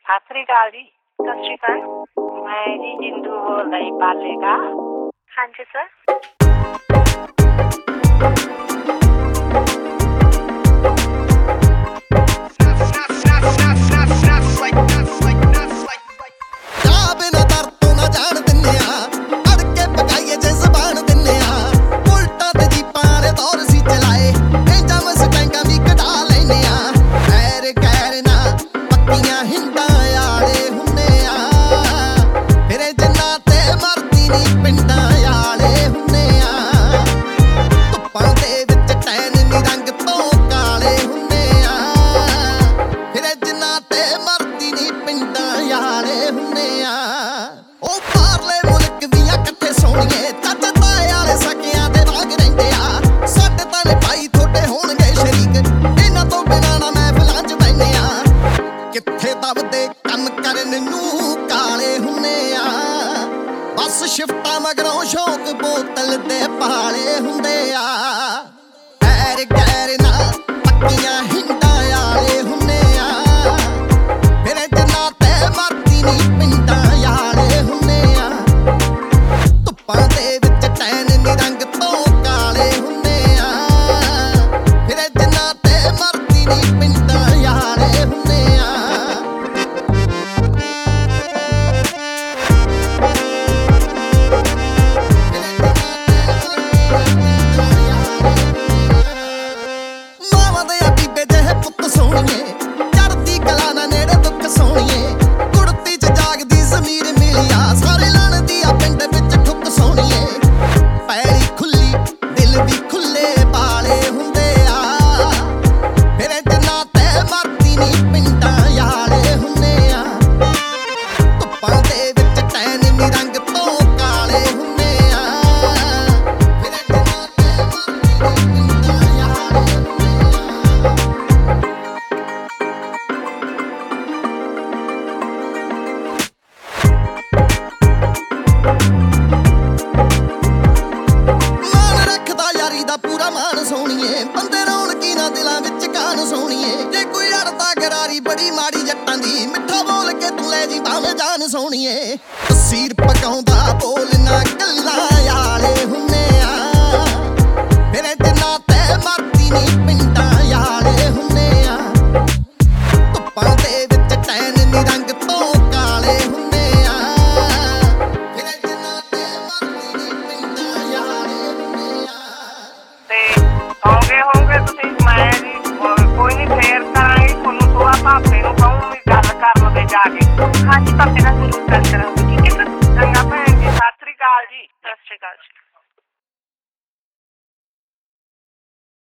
ਸਤਿ ਸ੍ਰੀ ਅਕਾਲ ਜੀ। ਸਤਿ ਸ੍ਰੀ ਅਕਾਲ। ਮੈਂ ਜੀ ਜਿੰਦੂ ਬੋਲਦਾ ਜੀ ਪਾਲੇ ਦਾ। ਹਾਂਜੀ ਸਰ। ਸ਼ਿਫਟਾਂ ਮਗਰੋਂ ਸ਼ੌਕ ਬੋਤਲ ਦੇ ਪਾਲੇ ਹੁੰਦੇ ਆ। ਐਰ ਗੈਰ ਨਾ ਪੱਕੀਆਂ ਹਿੰਡਾਂ ਵਾਲੇ ਹੁੰਦੇ ਆ। ਮੇਰੇ ਜਿੰਨਾ ਤੇ ਮਰਦੀ ਨਹੀਂ ਪਿੰਡਾਂ ਵਾਲੇ ਹੁੰਦੇ ਆ। ਧੁੱਪਾਂ ਦੇ ਵਿੱਚ ਟੈਨ ਨੀ ਰੰਗ ਤੋਂ ਕਾਲੇ ਹੁੰਦੇ ਆ। ਮੇਰੇ ਜਿੰਨਾ ਤੇ ਮਰਦੀ ਨਹੀਂ ਪਿੰਡਾਂ ਵਾਲੇ ਹੁੰਦੇ ਆ। ਸੋਹਣੀਏ ਚੜਦੀ ਕਲਾ ਨਾ ਨੇੜੇ ਦੁੱਖ ਸੋਹਣੀਏ। ਕੁੜਤੀ ਚ ਜਾਗਦੀ ਜ਼ਮੀਰ ਮਿਲਿਆ। ਸਾਰੇ ਲੜਦੀ ਆ ਪਿੰਡ ਵਿੱਚ ਠੁੱਕ ਸੋਹਣੀਏ। ਪੈਰੀ ਖੁੱਲੀ ਦਿਲ ਵੀ ਖੁੱਲੇ ਬਾਲੇ ਹੁੰਦੇ ਆ। ਮੇਰੇ ਜਿੰਨਾ ਤੇ ਮਰਦੀ ਨਹੀਂ ਪਿੰਡਾਂ ਵਾਲੇ ਹੁੰਦੇ ਆ। ਧੁੱਪਾਂ ਦੇ ਵਿੱਚ ਟੈਨ ਨੀ ਰੰਗ ਤੋਂ ਕਾਲੇ ਹੁੰਦੇ ਆ। ਮੇਰੇ ਜਿੰਨਾ ਤੇ ਮਰਦੀ ਨਹੀਂ ਪਿੰਡਾਂ ਵਾਲੇ ਹੁੰਦੇ ਦਾ ਪੂਰਾ ਮਾਨ ਸੋਹਣੀਏ। ਬੰਦੇ ਰੌਣਕੀ ਨਾ ਦਿਲਾਂ ਵਿੱਚ ਕਾਨ ਸੋਹਣੀਏ। ਜੇ ਕੋਈ ਅੜਦਾ ਗਰਾਰੀ ਬੜੀ ਮਾੜੀ ਜੱਟਾਂ ਦੀ। ਮਿੱਠਾ ਬੋਲ ਕੇ ਤੂੰ ਲੈ ਜੀ ਭਾਵੇਂ ਜਾਨ ਸੋਹਣੀਏ। ਤਸੀਰ ਪਕਾਉਂਦਾ ਬੋਲਣਾ ਗੱਲਾਂ ਵਾਲੇ ਹੁੰਦੇ ਆ। ਮੇਰੇ ਜਿੰਨਾ ਤੇ ਮਰਦੀ ਨਹੀਂ ਪਿੰਡਾਂ ਵਾਲੇ ਹੁੰਦੇ ਆ। ਧੁੱਪਾਂ ਦੇ ਵਿੱਚ ਟੈਨ ਨੀ ਰੰਗ ਤੋਂ ਕਾਲੇ ਹੁੰਦੇ ਆ। ਮੇਰੇ ਜਿੰਨਾ ਤੇ ਮਰਦੀ ਨਹੀਂ ਪਿੰਡਾਂ ਵਾਲੇ ਹੁੰਦੇ ਆ। ਸੌਂਗੇ ਹੋਗੇ ਤੁਸੀਂ? ਮੈਂ ਜੀ ਕੋਈ ਨਹੀਂ ਫੇਰ ਕਰਾਂਗੀ ਤੁਹਾਨੂੰ। ਸੁਆ ਭਾਪੇ ਨੂੰ ਕਹੂੰਗੀ ਗੱਲ ਕਰ ਲਵੇ ਜਾ ਕੇ। ਹਾਂਜੀ ਭਾਪੇ ਨਾਲ ਜ਼ਰੂਰ ਗੱਲ ਕਰਾਂਗੀ। ਠੀਕ ਹੈ ਸਰ।